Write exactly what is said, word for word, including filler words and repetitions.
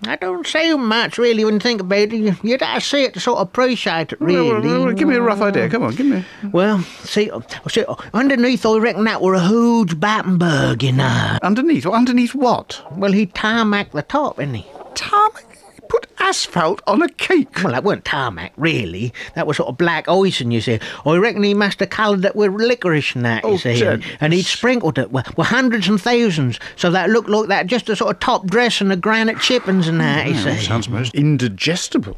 I don't say much, really, when you think about it. You, you'd have to see it to sort of appreciate it, really. Well, well, well, give me a rough idea. Come on, give me. Well, see, see, underneath, I reckon that were a huge Battenberg, you know. Underneath? Well, underneath what? Well, he tarmac the top, didn't he? Tarmac? Put asphalt on a cake? Well, that weren't tarmac, really. That was sort of black icing, you see. I reckon he must have coloured it with licorice and that, you Oh, see. Jed. And he'd sprinkled it with, with hundreds and thousands, so that it looked like that, just a sort of top dress and the granite chippings and that, you Yeah, see. sounds most indigestible.